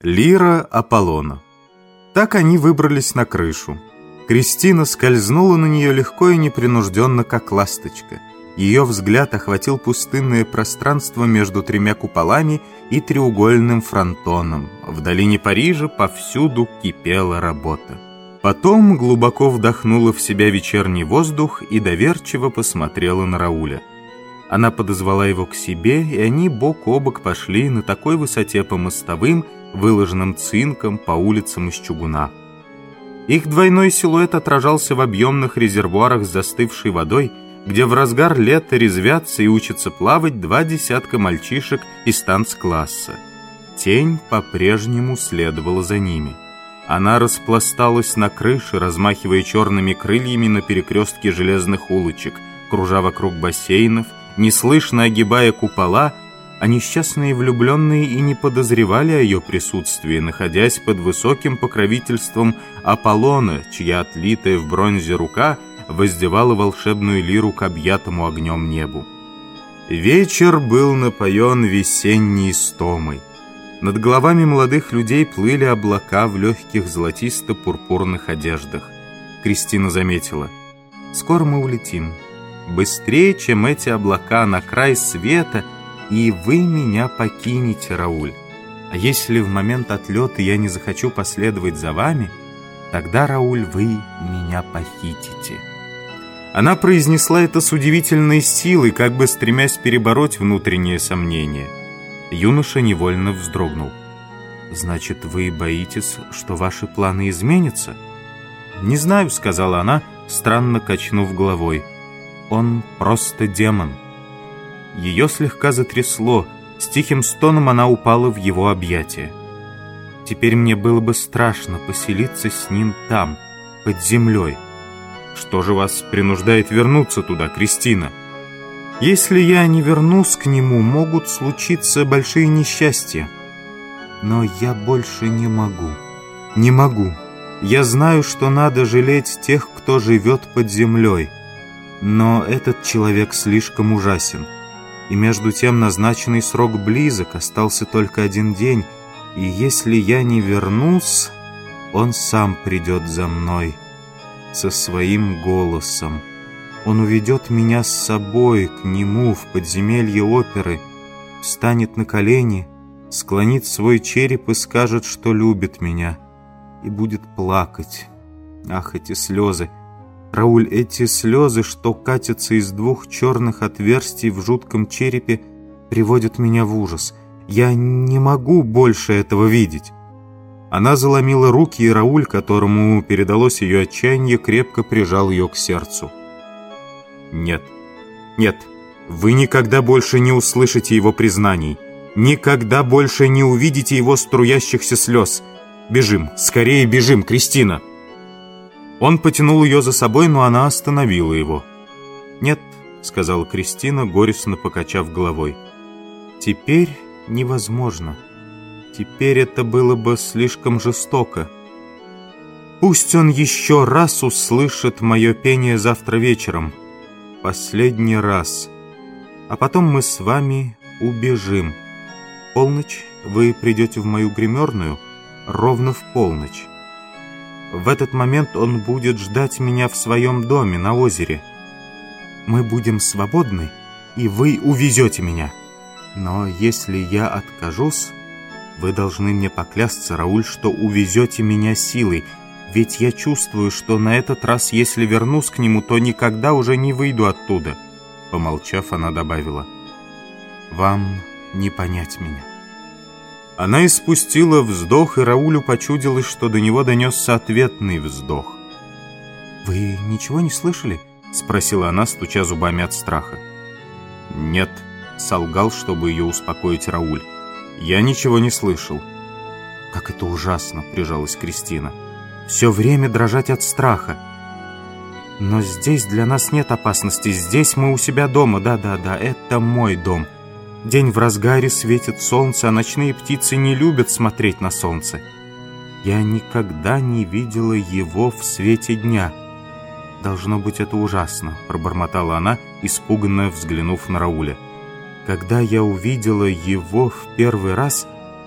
Лира Аполлона. Так они выбрались на крышу. Кристина скользнула на нее легко и непринужденно, как ласточка. Ее взгляд охватил пустынное пространство между тремя куполами и треугольным фронтоном. В долине Парижа повсюду кипела работа. Потом глубоко вдохнула в себя вечерний воздух и доверчиво посмотрела на Рауля. Она подозвала его к себе, и они бок о бок пошли на такой высоте по мостовым, выложенным цинком, по улицам из чугуна. Их двойной силуэт отражался в объемных резервуарах с застывшей водой, где в разгар лета резвятся и учатся плавать 20 мальчишек из танцкласса. Тень по-прежнему следовала за ними. Она распласталась на крыше, размахивая черными крыльями на перекрестке железных улочек, кружа вокруг бассейнов, неслышно огибая купола, а несчастные влюбленные и не подозревали о ее присутствии, находясь под высоким покровительством Аполлона, чья отлитая в бронзе рука воздевала волшебную лиру к объятому огнем небу. Вечер был напоен весенней истомой. Над головами молодых людей плыли облака в легких золотисто-пурпурных одеждах. Кристина заметила: «Скоро мы улетим. Быстрее, чем эти облака, на край света, и вы меня покинете, Рауль. А если в момент отлета я не захочу последовать за вами, тогда, Рауль, вы меня похитите». Она произнесла это с удивительной силой, как бы стремясь перебороть внутреннее сомнение. Юноша невольно вздрогнул. «Значит, вы боитесь, что ваши планы изменятся?» «Не знаю», — сказала она, странно качнув головой. «Он просто демон». Ее слегка затрясло. С тихим стоном она упала в его объятия. «Теперь мне было бы страшно поселиться с ним там, под землей». «Что же вас принуждает вернуться туда, Кристина?» «Если я не вернусь к нему, могут случиться большие несчастья. Но я больше не могу. Не могу. Я знаю, что надо жалеть тех, кто живет под землей. Но этот человек слишком ужасен. И между тем назначенный срок близок, остался только 1 день. И если я не вернусь, он сам придет за мной со своим голосом. Он уведет меня с собой к нему в подземелье оперы, встанет на колени, склонит свой череп и скажет, что любит меня, и будет плакать. Ах, эти слезы! Рауль, эти слезы, что катятся из 2 черных отверстий в жутком черепе, приводят меня в ужас. Я не могу больше этого видеть». Она заломила руки, и Рауль, которому передалось ее отчаяние, крепко прижал ее к сердцу. «Нет, нет, вы никогда больше не услышите его признаний, никогда больше не увидите его струящихся слез. Бежим, скорее бежим, Кристина!» Он потянул ее за собой, но она остановила его. «Нет», — сказала Кристина, горестно покачав головой. «Теперь невозможно. Теперь это было бы слишком жестоко. Пусть он еще раз услышит мое пение завтра вечером. Последний раз. А потом мы с вами убежим. В полночь вы придете в мою гримерную, ровно в полночь. В этот момент он будет ждать меня в своем доме на озере. Мы будем свободны, и вы увезете меня. Но если я откажусь, вы должны мне поклясться, Рауль, что увезете меня силой, ведь я чувствую, что на этот раз, если вернусь к нему, то никогда уже не выйду оттуда». Помолчав, она добавила: «Вам не понять меня». Она испустила вздох, и Раулю почудилось, что до него донесся ответный вздох. «Вы ничего не слышали?» — спросила она, стуча зубами от страха. «Нет», — солгал, чтобы ее успокоить Рауль. «Я ничего не слышал». «Как это ужасно!» — прижалась Кристина. «Все время дрожать от страха. Но здесь для нас нет опасности. Здесь мы у себя дома. Да-да-да, это мой дом. День в разгаре, светит солнце, а ночные птицы не любят смотреть на солнце. Я никогда не видела его в свете дня. Должно быть, это ужасно», — пробормотала она, испуганно взглянув на Рауля. «Когда я увидела его в первый раз,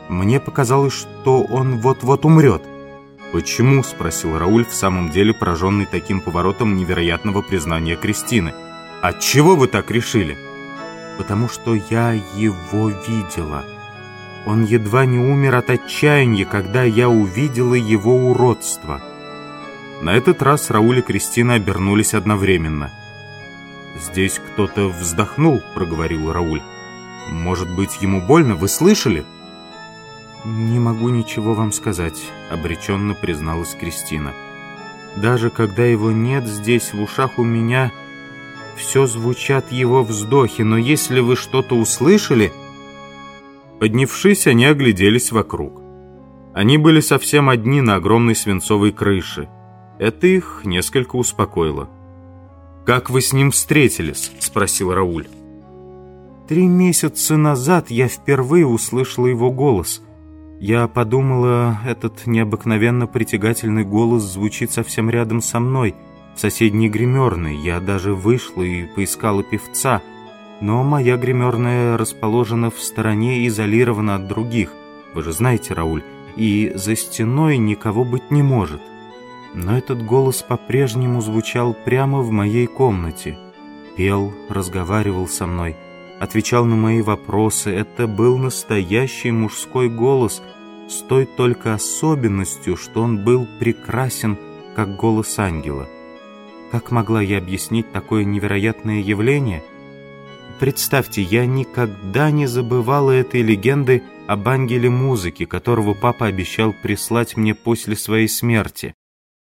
Мне показалось, что он вот-вот умрет». «Почему?» — спросил Рауль, в самом деле пораженный таким поворотом невероятного признания Кристины. «Отчего вы так решили?» «Потому что я его видела. Он едва не умер от отчаяния, когда я увидела его уродство». На этот раз Рауль и Кристина обернулись одновременно. «Здесь кто-то вздохнул», — проговорил Рауль. «Может быть, ему больно? Вы слышали?» «Не могу ничего вам сказать», — обреченно призналась Кристина. «Даже когда его нет здесь, в ушах у меня все звучат его вздохи, но если вы что-то услышали...» Поднявшись, они огляделись вокруг. Они были совсем одни на огромной свинцовой крыше. Это их несколько успокоило. «Как вы с ним встретились?» — спросил Рауль. 3 месяца назад я впервые услышала его голос. Я подумала, этот необыкновенно притягательный голос звучит совсем рядом со мной, в соседней гримерной. Я даже вышла и поискала певца, но моя гримерная расположена в стороне и изолирована от других. Вы же знаете, Рауль, и за стеной никого быть не может. Но этот голос по-прежнему звучал прямо в моей комнате. Пел, разговаривал со мной, отвечал на мои вопросы. Это был настоящий мужской голос, с той только особенностью, что он был прекрасен, как голос ангела. Как могла я объяснить такое невероятное явление? Представьте, я никогда не забывала этой легенды об ангеле музыки, которого папа обещал прислать мне после своей смерти.